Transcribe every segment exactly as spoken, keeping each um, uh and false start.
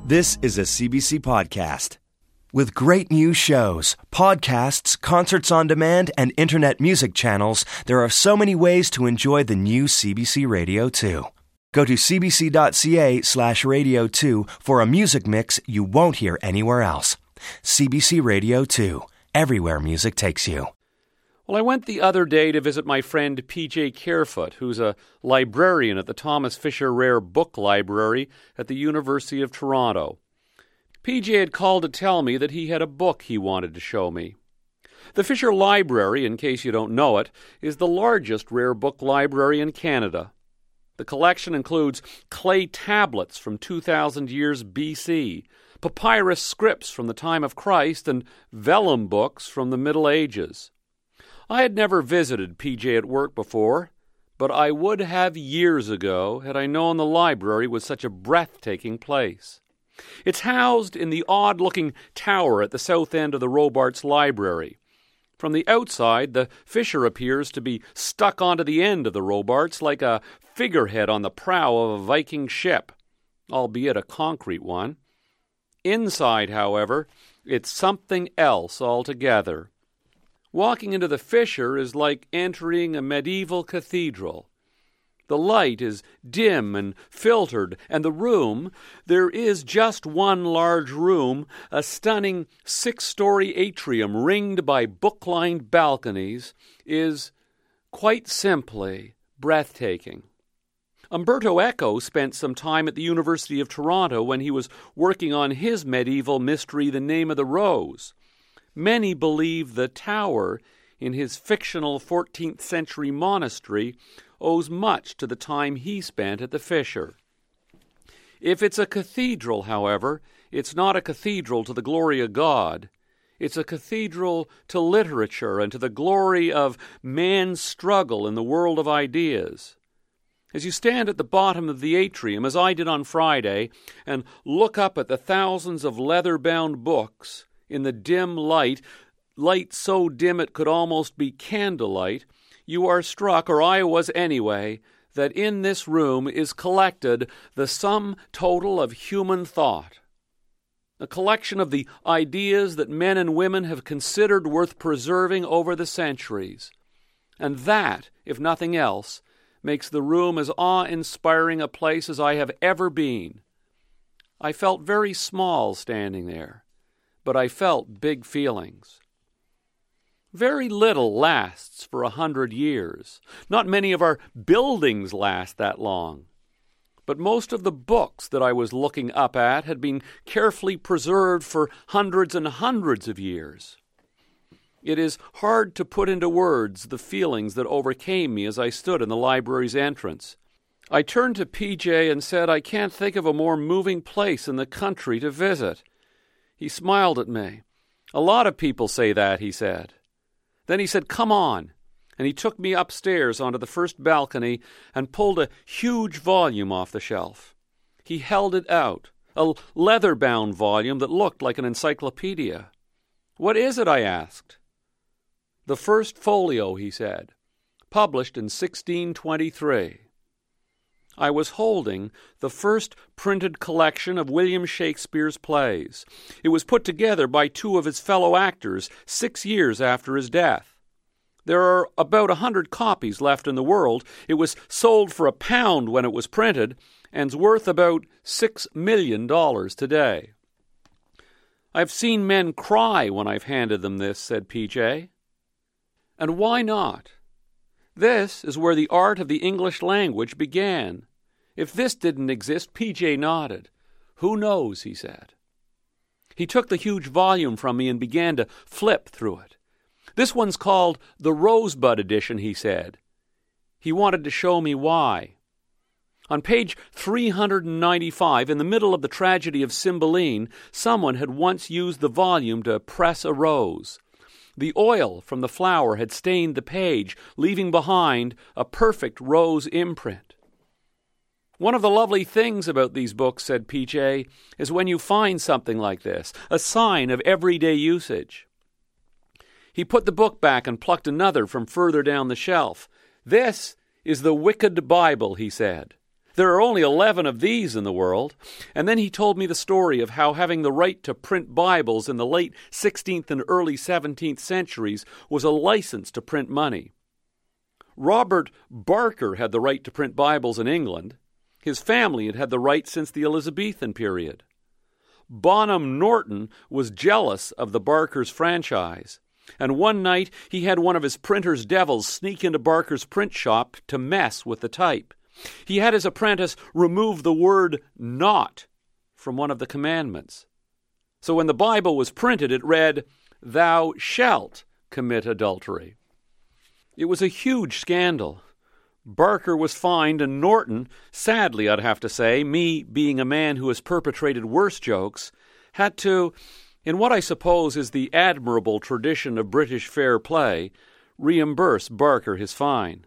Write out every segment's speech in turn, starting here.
This is a C B C podcast. With great new shows, podcasts, concerts on demand, and internet music channels, there are so many ways to enjoy the new C B C Radio two. Go to cbc.ca slash radio two for a music mix you won't hear anywhere else. C B C Radio two, everywhere music takes you. Well, I went the other day to visit my friend P J Carefoot, who's a librarian at the Thomas Fisher Rare Book Library at the University of Toronto. P J had called to tell me that he had a book he wanted to show me. The Fisher Library, in case you don't know it, is the largest rare book library in Canada. The collection includes clay tablets from two thousand years B C, papyrus scripts from the time of Christ, and vellum books from the Middle Ages. I had never visited P J at work before, but I would have years ago had I known the library was such a breathtaking place. It's housed in the odd-looking tower at the south end of the Robarts Library. From the outside, the Fisher appears to be stuck onto the end of the Robarts like a figurehead on the prow of a Viking ship, albeit a concrete one. Inside, however, it's something else altogether. Walking into the Fisher is like entering a medieval cathedral. The light is dim and filtered, and the room, there is just one large room, a stunning six-story atrium ringed by book-lined balconies, is quite simply breathtaking. Umberto Eco spent some time at the University of Toronto when he was working on his medieval mystery, The Name of the Rose. Many believe the tower in his fictional fourteenth century monastery owes much to the time he spent at the Fisher. If it's a cathedral, however, it's not a cathedral to the glory of God. It's a cathedral to literature and to the glory of man's struggle in the world of ideas. As you stand at the bottom of the atrium, as I did on Friday, and look up at the thousands of leather-bound books in the dim light, light so dim it could almost be candlelight, you are struck, or I was anyway, that in this room is collected the sum total of human thought. A collection of the ideas that men and women have considered worth preserving over the centuries. And that, if nothing else, makes the room as awe-inspiring a place as I have ever been. I felt very small standing there, but I felt big feelings. Very little lasts for a hundred years. Not many of our buildings last that long. But most of the books that I was looking up at had been carefully preserved for hundreds and hundreds of years. It is hard to put into words the feelings that overcame me as I stood in the library's entrance. I turned to P J and said, "I can't think of a more moving place in the country to visit." He smiled at me. "A lot of people say that," he said. Then he said, "Come on," and he took me upstairs onto the first balcony and pulled a huge volume off the shelf. He held it out, a leather-bound volume that looked like an encyclopedia. "What is it?" I asked. "The First Folio," he said, "published in sixteen twenty-three. I was holding the first printed collection of William Shakespeare's plays. It was put together by two of his fellow actors six years after his death. There are about a hundred copies left in the world. It was sold for a pound when it was printed, and's worth about six million dollars today." "I've seen men cry when I've handed them this," said P J. "And why not? This is where the art of the English language began. If this didn't exist," P J nodded. "Who knows," he said. He took the huge volume from me and began to flip through it. "This one's called the Rosebud edition," he said. He wanted to show me why. On page three hundred ninety-five, in the middle of the tragedy of Cymbeline, someone had once used the volume to press a rose. The oil from the flower had stained the page, leaving behind a perfect rose imprint. "One of the lovely things about these books," said P J, "is when you find something like this, a sign of everyday usage." He put the book back and plucked another from further down the shelf. "This is the Wicked Bible," he said. There are only eleven of these in the world. And then he told me the story of how having the right to print Bibles in the late sixteenth and early seventeenth centuries was a license to print money. Robert Barker had the right to print Bibles in England. His family had had the right since the Elizabethan period. Bonham Norton was jealous of the Barker's franchise, and one night he had one of his printer's devils sneak into Barker's print shop to mess with the type. He had his apprentice remove the word "not" from one of the commandments. So when the Bible was printed, it read, "Thou shalt commit adultery." It was a huge scandal. Barker was fined, and Norton, sadly I'd have to say, me being a man who has perpetrated worse jokes, had to, in what I suppose is the admirable tradition of British fair play, reimburse Barker his fine.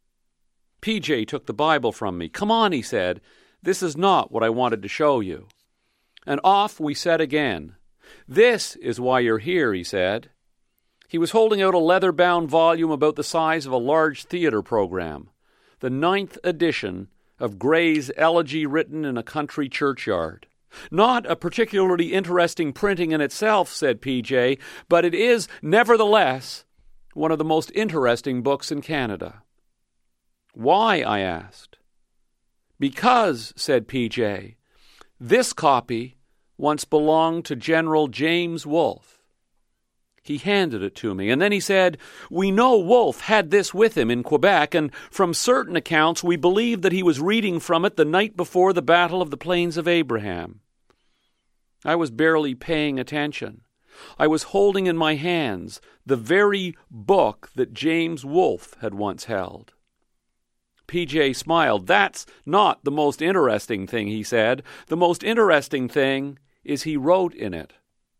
P J took the Bible from me. "Come on," he said. "This is not what I wanted to show you." And off we set again. "This is why you're here," he said. He was holding out a leather-bound volume about the size of a large theater program, the ninth edition of Gray's Elegy Written in a Country Churchyard. "Not a particularly interesting printing in itself," said P J, "but it is, nevertheless, one of the most interesting books in Canada." "Why?" I asked. "Because," said P J, "this copy once belonged to General James Wolfe." He handed it to me, and then he said, "We know Wolfe had this with him in Quebec, and from certain accounts we believe that he was reading from it the night before the Battle of the Plains of Abraham." I was barely paying attention. I was holding in my hands the very book that James Wolfe had once held. P J smiled. "That's not the most interesting thing," he said. "The most interesting thing is he wrote in it."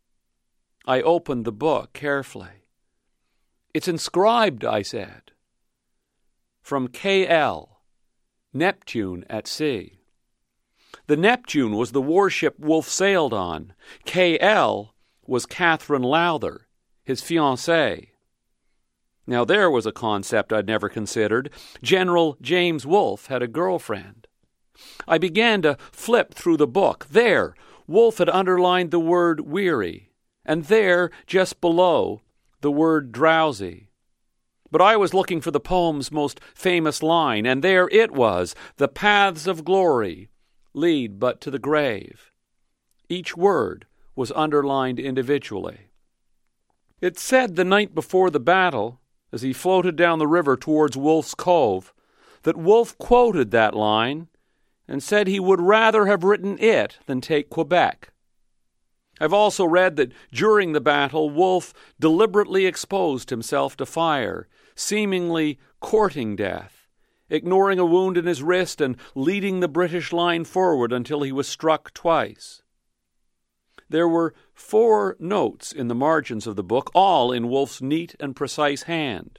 I opened the book carefully. "It's inscribed," I said. "From K L, Neptune at sea." The Neptune was the warship Wolfe sailed on. K L was Catherine Lowther, his fiancée. Now there was a concept I'd never considered. General James Wolfe had a girlfriend. I began to flip through the book. There, Wolfe had underlined the word "weary," and there, just below, the word "drowsy." But I was looking for the poem's most famous line, and there it was, "The paths of glory lead but to the grave." Each word was underlined individually. It said the night before the battle, as he floated down the river towards Wolfe's Cove, that Wolfe quoted that line and said he would rather have written it than take Quebec. I've also read that during the battle, Wolfe deliberately exposed himself to fire, seemingly courting death, ignoring a wound in his wrist and leading the British line forward until he was struck twice. There were four notes in the margins of the book, all in Wolfe's neat and precise hand.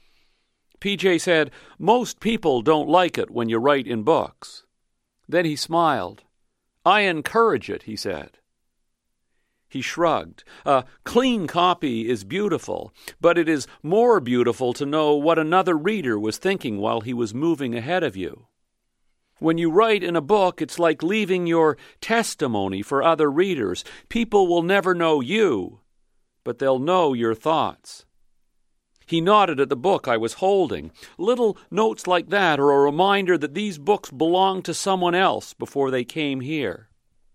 P J said, "Most people don't like it when you write in books." Then he smiled. "I encourage it," he said. He shrugged. "A clean copy is beautiful, but it is more beautiful to know what another reader was thinking while he was moving ahead of you. When you write in a book, it's like leaving your testimony for other readers. People will never know you, but they'll know your thoughts." He nodded at the book I was holding. Little notes like that are a reminder that these books belonged to someone else before they came here.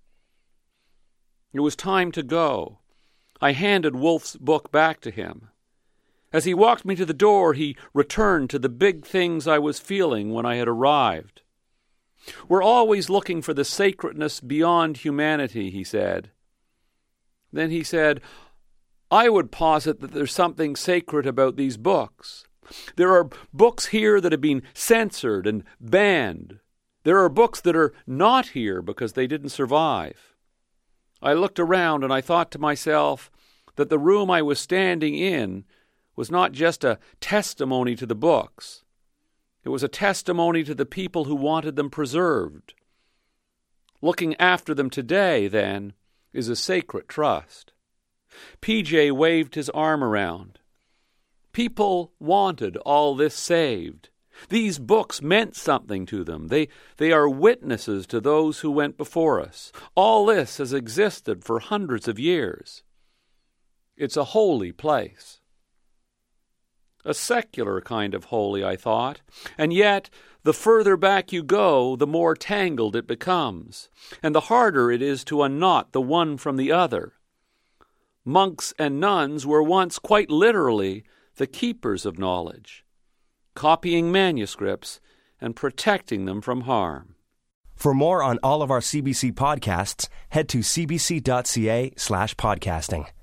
It was time to go. I handed Wolfe's book back to him. As he walked me to the door, he returned to the big things I was feeling when I had arrived. "We're always looking for the sacredness beyond humanity," he said. Then he said, "I would posit that there's something sacred about these books. There are books here that have been censored and banned. There are books that are not here because they didn't survive." I looked around and I thought to myself that the room I was standing in was not just a testimony to the books. It was a testimony to the people who wanted them preserved. Looking after them today, then, is a sacred trust. P J waved his arm around. People wanted all this saved. These books meant something to them. They, they are witnesses to those who went before us. All this has existed for hundreds of years. It's a holy place. A secular kind of holy, I thought, and yet the further back you go, the more tangled it becomes, and the harder it is to unknot the one from the other. Monks and nuns were once quite literally the keepers of knowledge, copying manuscripts and protecting them from harm. For more on all of our C B C podcasts, head to cbc.ca slash podcasting.